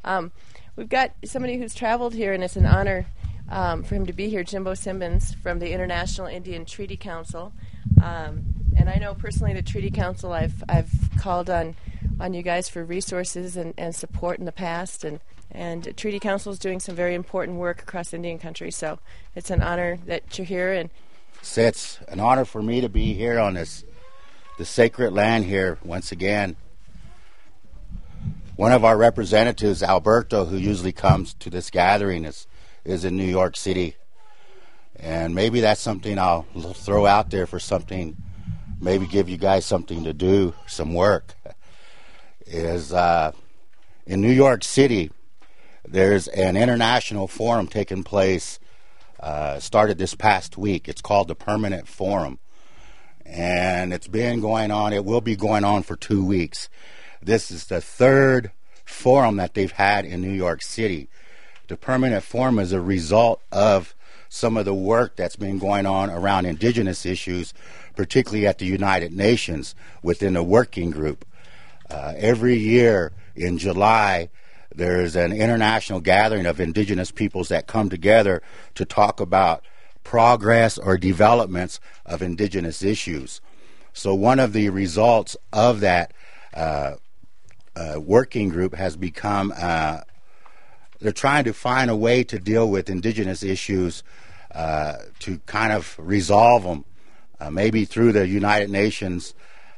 Um, we've got somebody who's traveled here, and it's an honor for him to be here, Jimbo Simmons from the International Indian Treaty Council. And I know personally the Treaty Council, I've called on you guys for resources and support in the past, and Treaty Council is doing some very important work across Indian country, so it's an honor that you're here. And so it's an honor for me to be here on the sacred land here once again. One of our representatives, Alberto, who usually comes to this gathering, is in New York City. And maybe that's something I'll throw out there for something, maybe give you guys something to do, some work, is in New York City, there's an international forum taking place, started this past week. It's called the Permanent Forum. And it's been going on, it will be going on for 2 weeks. This is the third forum that they've had in New York City. The Permanent Forum is a result of some of the work that's been going on around indigenous issues, particularly at the United Nations within the working group. Every year in July, there's an international gathering of indigenous peoples that come together to talk about progress or developments of indigenous issues. So one of the results of that working group has become they're trying to find a way to deal with indigenous issues to kind of resolve them, maybe through the United Nations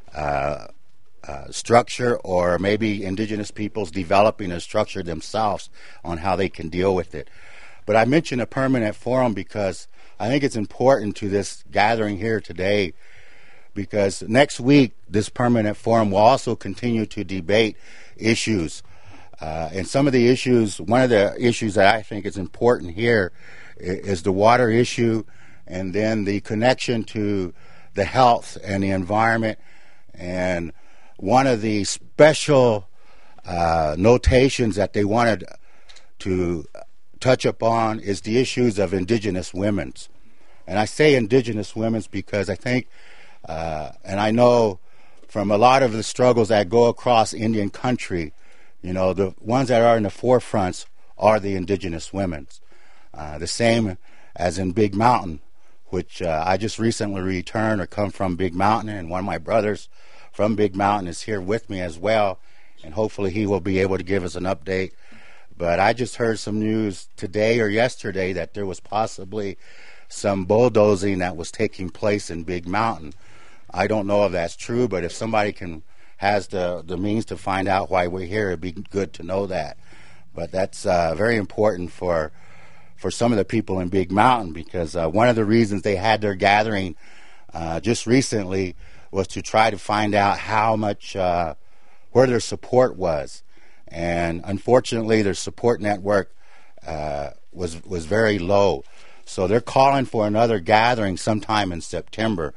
structure, or maybe indigenous peoples developing a structure themselves on how they can deal with it. But I mention a permanent forum because I think it's important to this gathering here today, because next week this permanent forum will also continue to debate issues. And some of the issues, one of the issues that I think is important here is the water issue, and then the connection to the health and the environment. And one of the special notations that they wanted to touch upon is the issues of indigenous women's. And I say indigenous women's because I think, and I know from a lot of the struggles that go across Indian country, you know, the ones that are in the forefronts are the indigenous women's. The same as in Big Mountain, which I just recently returned or come from Big Mountain, and one of my brothers from Big Mountain is here with me as well, and hopefully he will be able to give us an update. But I just heard some news today or yesterday that there was possibly some bulldozing that was taking place in Big Mountain. I don't know if that's true, but if somebody has the means to find out why we're here, it'd be good to know that. But that's very important for some of the people in Big Mountain, because one of the reasons they had their gathering just recently was to try to find out how much, where their support was. And unfortunately, their support network was very low. So they're calling for another gathering sometime in September.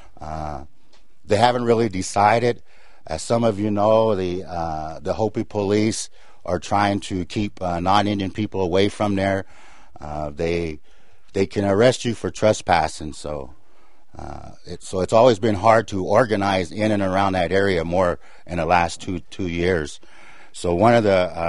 They haven't really decided. As some of you know, the Hopi police are trying to keep non-Indian people away from there. They can arrest you for trespassing. So it's always been hard to organize in and around that area more in the last two years. So one of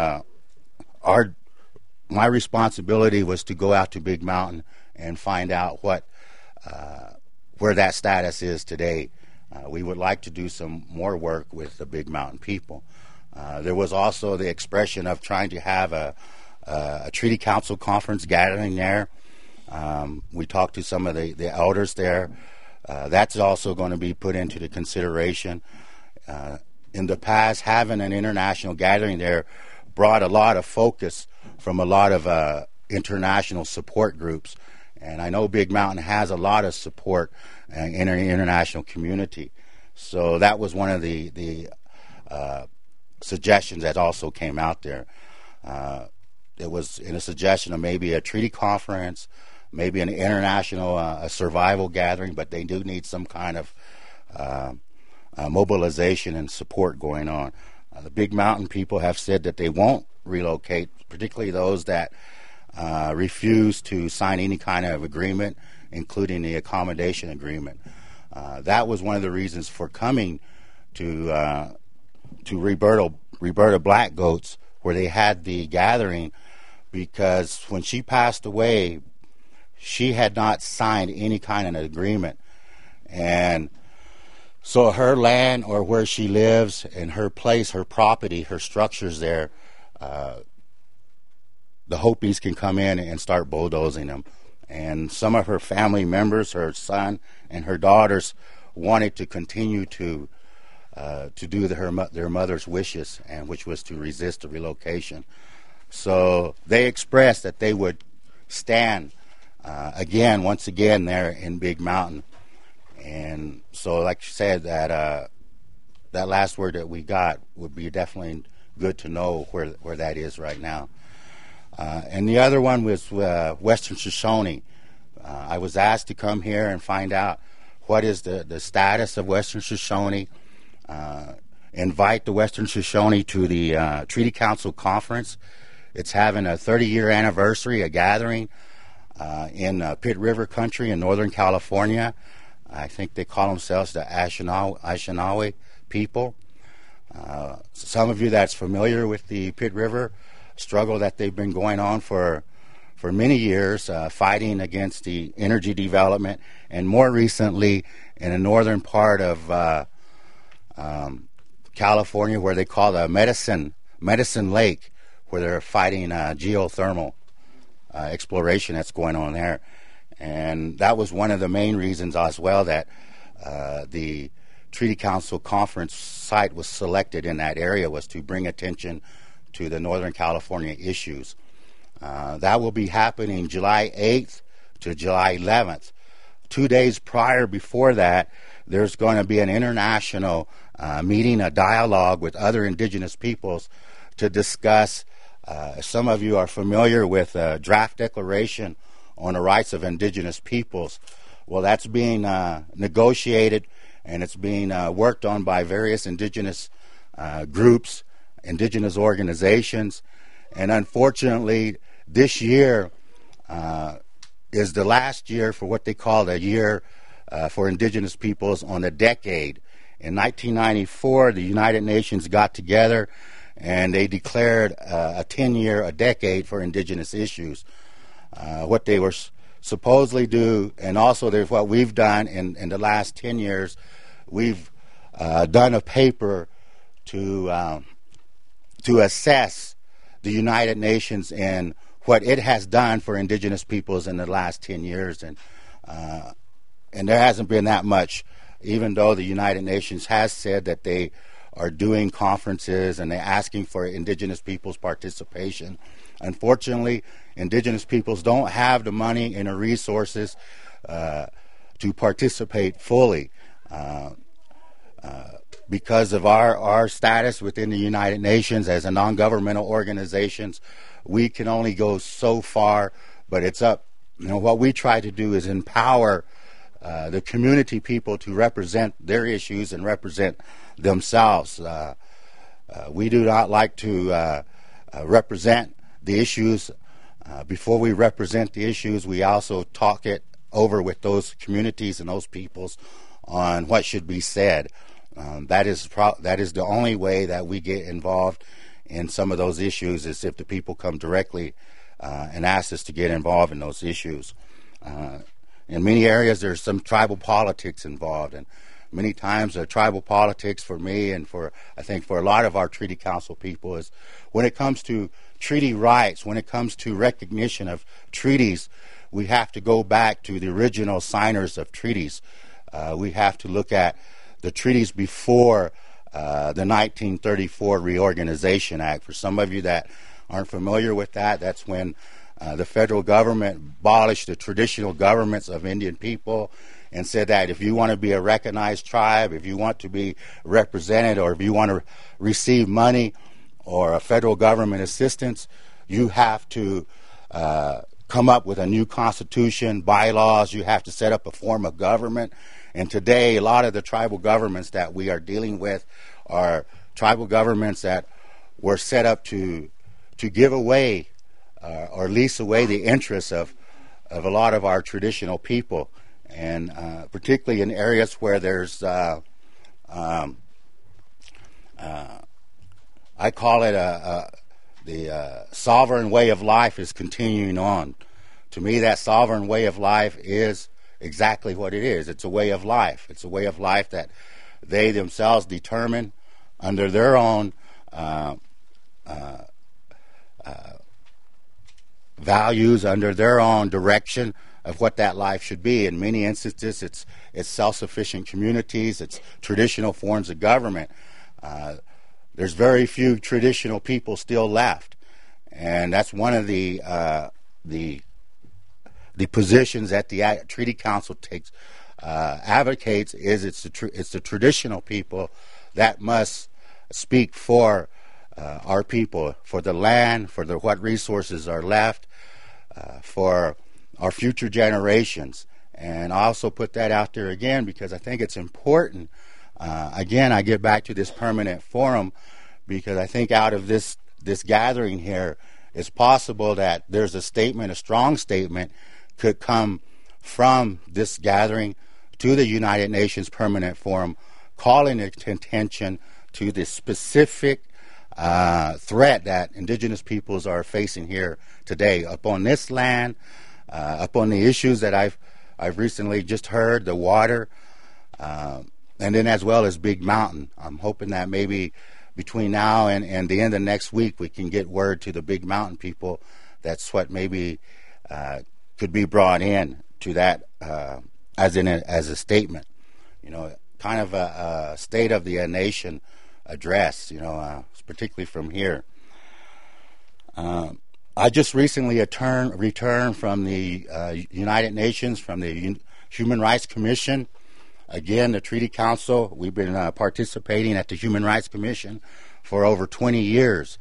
my responsibility was to go out to Big Mountain and find out where that status is today. We would like to do some more work with the Big Mountain people. There was also the expression of trying to have a Treaty Council conference gathering there. We talked to some of the elders there. That's also going to be put into the consideration. In the past, having an international gathering there brought a lot of focus from a lot of international support groups. And I know Big Mountain has a lot of support in our international community. So that was one of the suggestions that also came out there. It was in a suggestion of maybe a treaty conference, maybe an international a survival gathering, but they do need some kind of mobilization and support going on. The Big Mountain people have said that they won't relocate, particularly those that refuse to sign any kind of agreement, including the accommodation agreement. That was one of the reasons for coming to Roberta Black Goats, where they had the gathering, because when she passed away, she had not signed any kind of an agreement. And so her land, or where she lives, and her place, her property, her structures there, the Hopis can come in and start bulldozing them. And some of her family members, her son and her daughters, wanted to continue to do their mother's wishes, and which was to resist the relocation. So they expressed that they would stand once again there in Big Mountain. And so, like you said, that last word that we got would be definitely good to know where that is right now. And the other one was Western Shoshone. I was asked to come here and find out what is the status of Western Shoshone, invite the Western Shoshone to the Treaty Council Conference. It's having a 30-year anniversary, a gathering in Pitt River Country in Northern California. I think they call themselves the Anishinaabe people. Some of you that's familiar with the Pitt River struggle that they've been going on for many years, fighting against the energy development, and more recently in the northern part of California, where they call the Medicine Lake, where they're fighting geothermal exploration that's going on there. And that was one of the main reasons as well that the Treaty Council Conference site was selected in that area, was to bring attention to the Northern California issues. That will be happening July 8th to July 11th. 2 days before that, there's going to be an international meeting, a dialogue with other indigenous peoples to discuss. Some of you are familiar with a draft declaration on the rights of indigenous peoples. Well, that's being negotiated, and it's being worked on by various indigenous groups, indigenous organizations. And unfortunately, this year is the last year for what they call the year for indigenous peoples on the decade. In 1994, the United Nations got together and they declared a decade for indigenous issues. What they were supposedly do, and also there's what we've done in the last 10 years, we've done a paper to assess the United Nations and what it has done for indigenous peoples in the last 10 years. And there hasn't been that much, even though the United Nations has said that they are doing conferences and they're asking for indigenous peoples' participation. Unfortunately, indigenous peoples don't have the money and the resources to participate fully. Because of our status within the United Nations as a non-governmental organizations, we can only go so far, but it's up. What we try to do is empower the community people to represent their issues and represent themselves. We do not like to represent the issues. Before we represent the issues, we also talk it over with those communities and those peoples on what should be said. That is the only way that we get involved in some of those issues, is if the people come directly and ask us to get involved in those issues. In many areas, there's some tribal politics involved, and many times the tribal politics for me and I think for a lot of our Treaty Council people is when it comes to treaty rights, when it comes to recognition of treaties, we have to go back to the original signers of treaties. We have to look at the treaties before the 1934 Reorganization Act. For some of you that aren't familiar with that, that's when the federal government abolished the traditional governments of Indian people and said that if you want to be a recognized tribe, if you want to be represented, or if you want to receive money or a federal government assistance, you have to come up with a new constitution, bylaws, you have to set up a form of government. And today, a lot of the tribal governments that we are dealing with are tribal governments that were set up to give away or lease away the interests of a lot of our traditional people, and particularly in areas where there's, I call it sovereign way of life is continuing on. To me, that sovereign way of life is exactly what it is. It's a way of life. It's a way of life that they themselves determine under their own values, under their own direction of what that life should be. In many instances, it's self-sufficient communities, it's traditional forms of government. There's very few traditional people still left, and that's one of the positions that the Treaty Council takes advocates. Is it's the traditional people that must speak for our people, for the land, for what resources are left, for our future generations. And I also put that out there again because I think it's important. Again, I get back to this permanent forum because I think out of this gathering here, it's possible that there's a statement, a strong statement, could come from this gathering to the United Nations Permanent Forum, calling attention to the specific threat that indigenous peoples are facing here today upon this land, upon the issues that I've recently just heard, the water, and then as well as Big Mountain. I'm hoping that maybe between now and the end of next week we can get word to the Big Mountain people. That's what maybe could be brought in to that as a statement, kind of a state of the nation address, particularly from here. I just recently returned from the United Nations, from the Human Rights Commission. Again, the Treaty Council, we've been participating at the Human Rights Commission for over 20 years.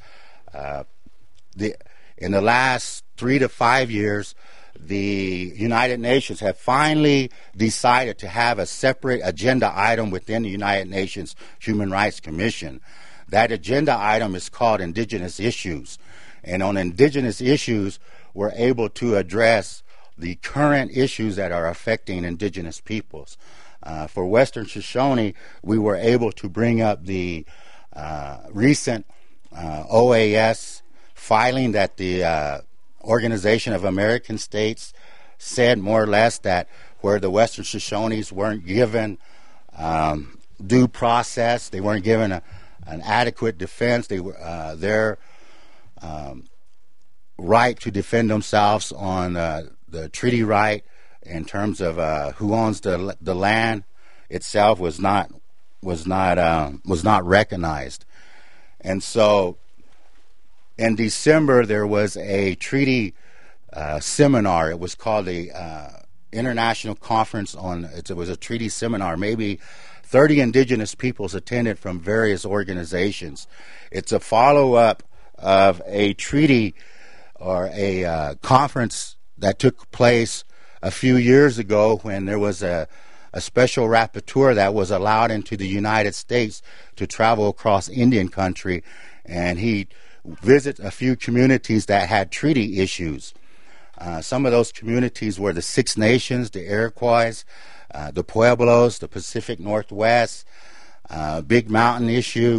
In the last 3 to 5 years, the United Nations have finally decided to have a separate agenda item within the United Nations Human Rights Commission. That agenda item is called Indigenous Issues. And on indigenous issues, we're able to address the current issues that are affecting indigenous peoples. For Western Shoshone, we were able to bring up the recent OAS filing that the Organization of American States said more or less that where the Western Shoshones weren't given due process, they weren't given an adequate defense, they were their right to defend themselves on the treaty right in terms of who owns the land itself was not recognized. And so in December there was a treaty seminar. It was called the International Conference on, it was a treaty seminar. Maybe 30 indigenous peoples attended from various organizations. It's a follow-up of a treaty or a conference that took place a few years ago when there was a special rapporteur that was allowed into the United States to travel across Indian country, and he visited a few communities that had treaty issues. Some of those communities were the Six Nations, the Iroquois, the Pueblos, the Pacific Northwest, Big Mountain issue,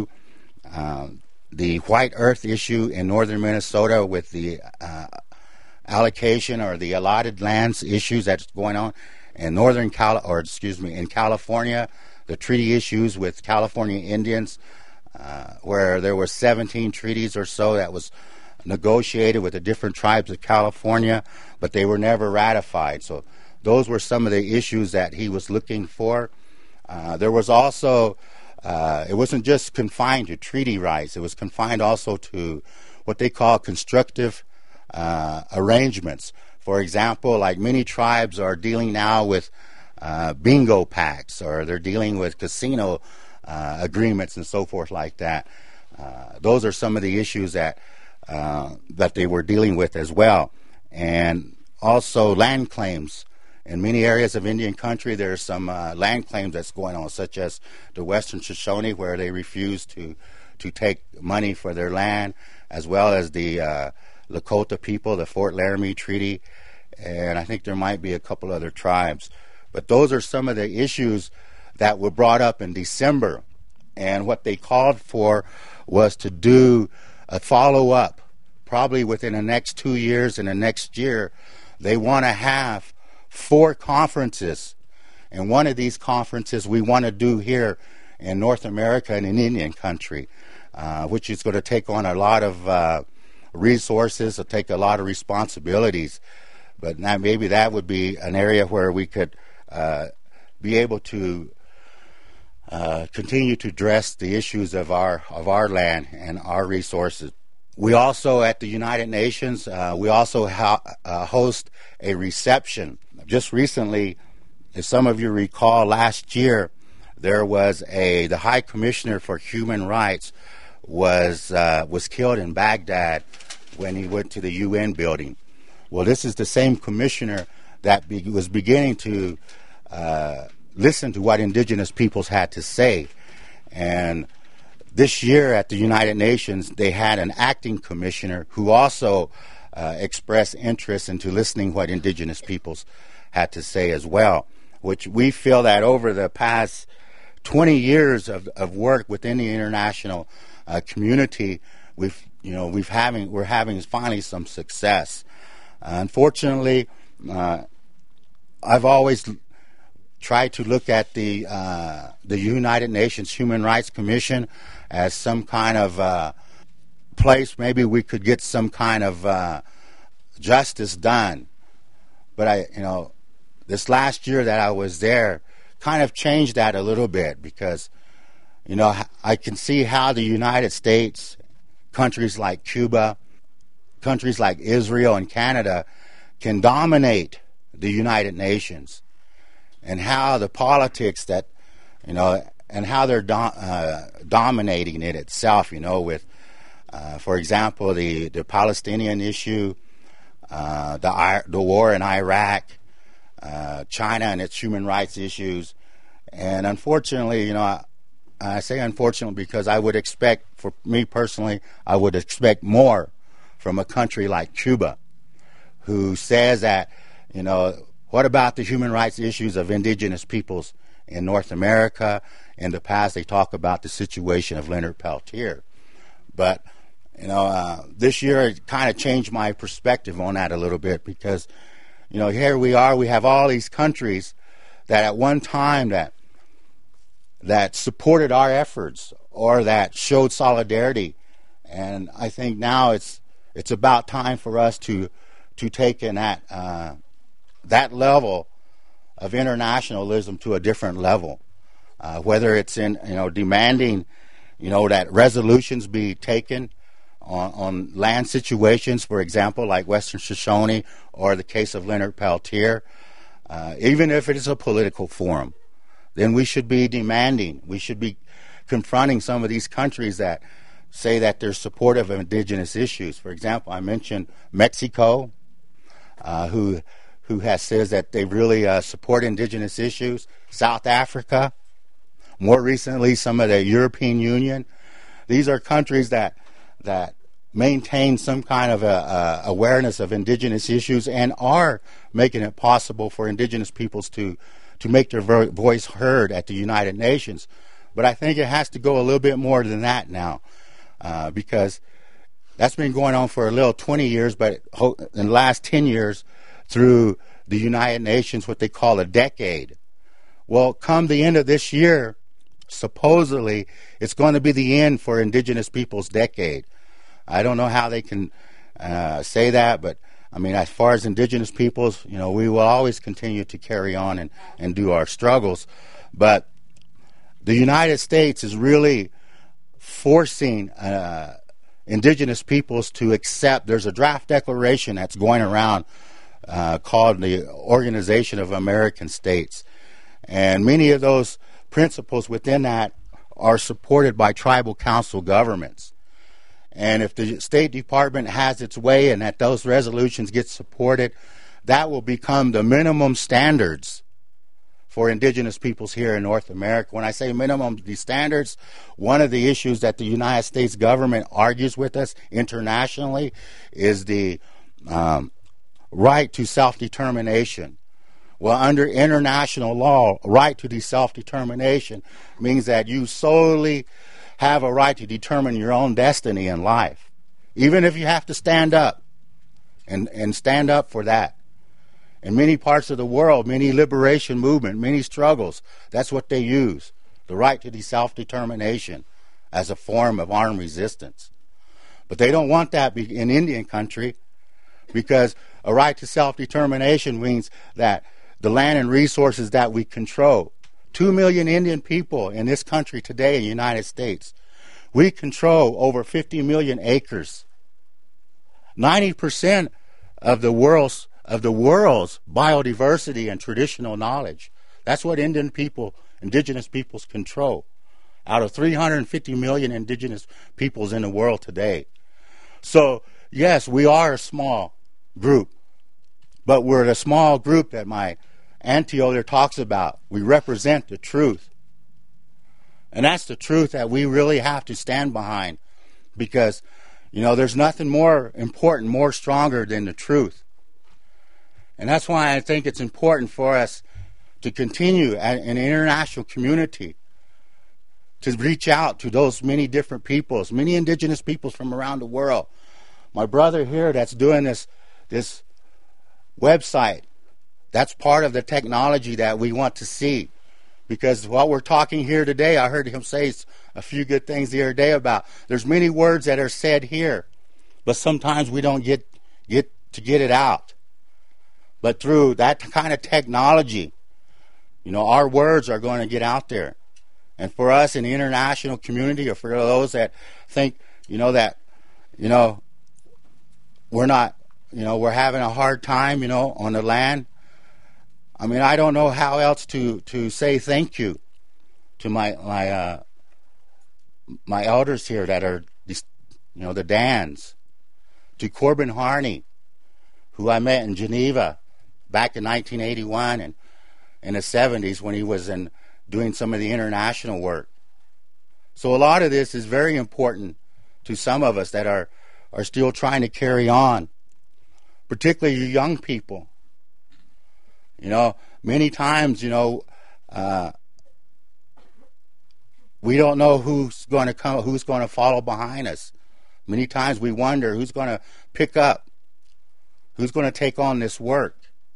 the White Earth issue in northern Minnesota with the allocation or the allotted lands issues that's going on in in California, the treaty issues with California Indians, where there were 17 treaties or so that was negotiated with the different tribes of California, but they were never ratified. So those were some of the issues that he was looking for. There was also, it wasn't just confined to treaty rights, it was confined also to what they call constructive arrangements. For example, like many tribes are dealing now with bingo pacts, or they're dealing with casino agreements and so forth like that. Those are some of the issues that they were dealing with as well. And also land claims. In many areas of Indian country, there are some land claims that's going on, such as the Western Shoshone, where they refuse to take money for their land, as well as the Lakota people, the Fort Laramie Treaty, and I think there might be a couple other tribes. But those are some of the issues that were brought up in December, and what they called for was to do a follow-up probably within the next 2 years and the next year, they want to have 4 conferences. And one of these conferences we want to do here in North America and in Indian country, which is going to take on a lot of resources, it'll take a lot of responsibilities. But now maybe that would be an area where we could be able to continue to address the issues of our land and our resources. We also, at the United Nations, we also host a reception. Just recently, if some of you recall, last year there was the High Commissioner for Human Rights was killed in Baghdad when he went to the UN building. Well, this is the same commissioner that was beginning to listen to what indigenous peoples had to say. And this year at the United Nations, they had an acting commissioner who also expressed interest into listening what indigenous peoples had to say as well, which we feel that over the past 20 years of work within the international community, we're having finally some success. Unfortunately, I've always tried to look at the United Nations Human Rights Commission as some kind of place maybe we could get some kind of justice done. But this last year that I was there kind of changed that a little bit, because I can see how the United States, countries like Cuba, countries like Israel and Canada can dominate the United Nations, and how the politics that, and how they're dominating it itself, with, for example, the Palestinian issue, the war in Iraq, China and its human rights issues. And unfortunately, I say unfortunately because I would expect, for me personally, I would expect more from a country like Cuba, who says that, what about the human rights issues of indigenous peoples in North America? In the past, they talk about the situation of Leonard Peltier. But, this year it kind of changed my perspective on that a little bit, because, here we are, we have all these countries that at one time that supported our efforts or that showed solidarity. And I think now it's about time for us to take in that level of internationalism to a different level, whether it's in demanding that resolutions be taken on land situations, for example, like Western Shoshone or the case of Leonard Peltier, even if it is a political forum, then we should be demanding, we should be confronting some of these countries that say that they're supportive of indigenous issues. For example, I mentioned Mexico, who says that they really support indigenous issues. South Africa, more recently, some of the European Union. These are countries that maintain some kind of awareness of indigenous issues and are making it possible for indigenous peoples to make their voice heard at the United Nations. But I think it has to go a little bit more than that now, because that's been going on for a little 20 years, but in the last 10 years, through the United Nations, what they call a decade. Well, come the end of this year, supposedly, it's going to be the end for indigenous peoples' decade. I don't know how they can say that, but I mean, as far as indigenous peoples, we will always continue to carry on and do our struggles. But the United States is really forcing indigenous peoples to accept. There's a draft declaration that's going around called the Organization of American States. And many of those principles within that are supported by tribal council governments. And if the State Department has its way and that those resolutions get supported, that will become the minimum standards for indigenous peoples here in North America. When I say minimum standards, one of the issues that the United States government argues with us internationally is the right to self-determination. Well, under international law, right to self-determination means that you solely have a right to determine your own destiny in life. even if you have to stand up and stand up for that. In many parts of the world, many liberation movement, many struggles, that's what they use, the right to self-determination as a form of armed resistance. But they don't want that in Indian country, because a right to self-determination means that the land and resources that we control. 2 million Indian people in this country today in the United States. We control over 50 million acres. 90% of the world's biodiversity and traditional knowledge. That's what indigenous peoples control. Out of 350 million indigenous peoples in the world today. So, yes, we are a small group, but we're the small group that my auntie over there talks about. We represent the truth. And that's the truth that we really have to stand behind, because, there's nothing more important, more stronger than the truth. And that's why I think it's important for us to continue in the international community to reach out to those many different peoples, many indigenous peoples from around the world. My brother here that's doing this website, that's part of the technology that we want to see. Because what we're talking here today, I heard him say a few good things the other day about, there's many words that are said here, but sometimes we don't get it out. But through that kind of technology, our words are going to get out there. And for us in the international community, or for those that think, we're not, we're having a hard time, on the land. I mean, I don't know how else to say thank you to my elders here that are, the Dans, to Corbin Harney, who I met in Geneva back in 1981 and in the 70s when he was doing some of the international work. So a lot of this is very important to some of us that are still trying to carry on, particularly you young people. Many times, we don't know who's going to come, who's going to follow behind us. Many times we wonder who's going to pick up, who's going to take on this work.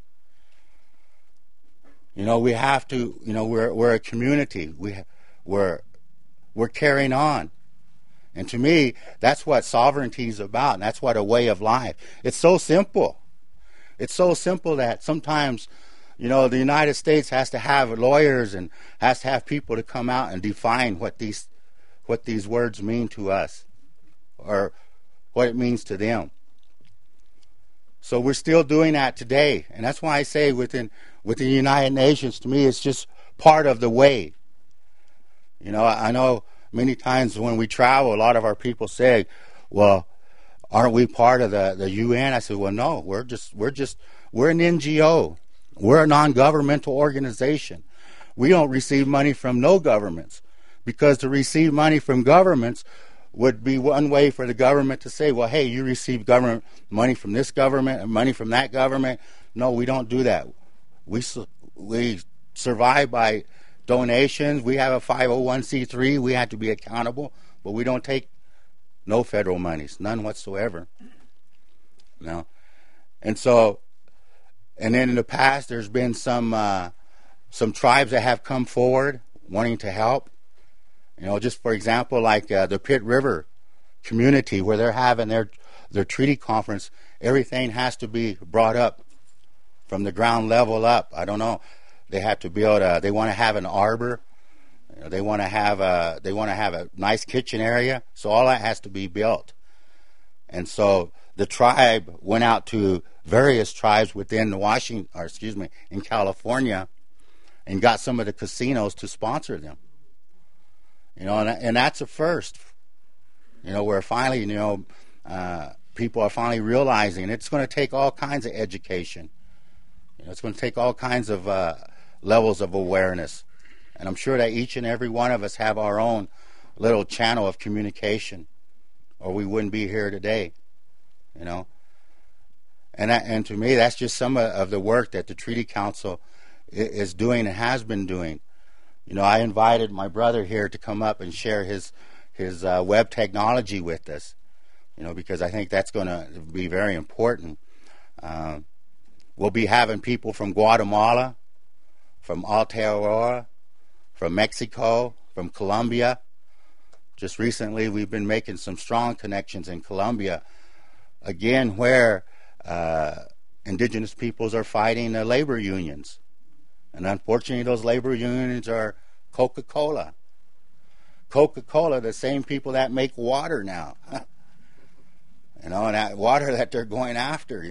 We have to, we're a community. We're carrying on. And to me, that's what sovereignty is about, and that's what a way of life. It's so simple. It's so simple that sometimes, the United States has to have lawyers and has to have people to come out and define what these words mean to us, or what it means to them. So we're still doing that today, and that's why I say within the United Nations, to me, it's just part of the way. I know many times when we travel, a lot of our people say, "Well, aren't we part of the UN?" I said, "Well, no, we're an NGO. We're a non-governmental organization. We don't receive money from no governments, because to receive money from governments would be one way for the government to say, well, hey, you receive government money from this government and money from that government. No, we don't do that. We survive by donations. We have a 501c3. We have to be accountable, but we don't take no federal monies, none whatsoever. And so, and then in the past, there's been some tribes that have come forward wanting to help. Just for example, like the Pitt River community, where they're having their treaty conference, everything has to be brought up from the ground level up. I don't know. They have to build. They want to have an arbor. They want to have a nice kitchen area. So all that has to be built. And so the tribe went out to various tribes within in California, and got some of the casinos to sponsor them. And that's a first. Where finally, people are finally realizing it's going to take all kinds of education. It's going to take all kinds of levels of awareness. And I'm sure that each and every one of us have our own little channel of communication, or we wouldn't be here today. And to me, that's just some of the work that the Treaty Council is doing and has been doing. I invited my brother here to come up and share his web technology with us. because I think that's going to be very important. We'll be having people from Guatemala, from Aotearoa, from Mexico, from Colombia. Just recently, we've been making some strong connections in Colombia, again, where indigenous peoples are fighting the labor unions. And unfortunately, those labor unions are Coca-Cola. Coca-Cola, the same people that make water now. And that water that they're going after,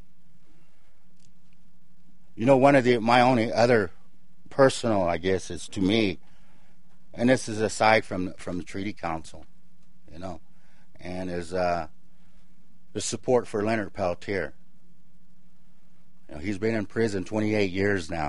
one of my only other personal, I guess, is to me, and this is aside from the Treaty Council, and is the support for Leonard Peltier. He's been in prison 28 years now,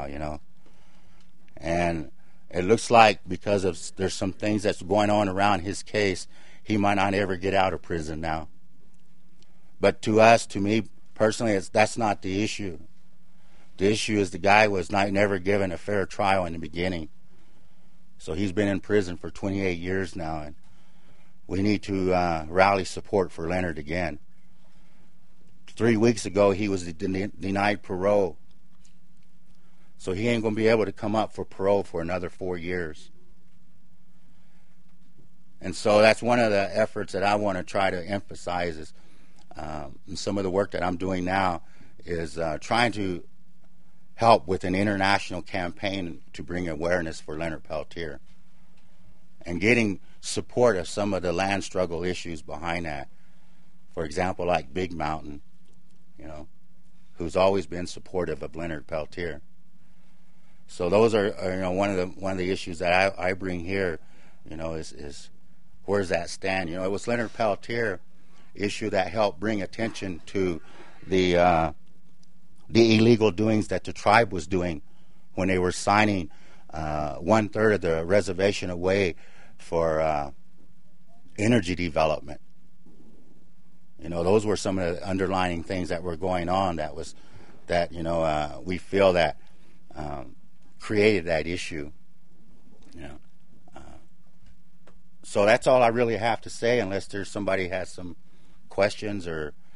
and it looks like because there's some things that's going on around his case, he might not ever get out of prison now. But to me personally, that's not the issue. The issue is the guy was never given a fair trial in the beginning. So he's been in prison for 28 years now, and we need to rally support for Leonard again. 3 weeks ago, he was denied parole. So he ain't going to be able to come up for parole for another 4 years. And so that's one of the efforts that I want to try to emphasize is some of the work that I'm doing now is trying to help with an international campaign to bring awareness for Leonard Peltier and getting support of some of the land struggle issues behind that. For example, like Big Mountain, who's always been supportive of Leonard Peltier. So those are one of the issues that I bring here, is where does that stand? It was Leonard Peltier issue that helped bring attention to the illegal doings that the tribe was doing when they were signing 1/3 of the reservation away for energy development. Those were some of the underlying things that were going on that we feel that created that issue. So that's all I really have to say, unless there's somebody has some questions or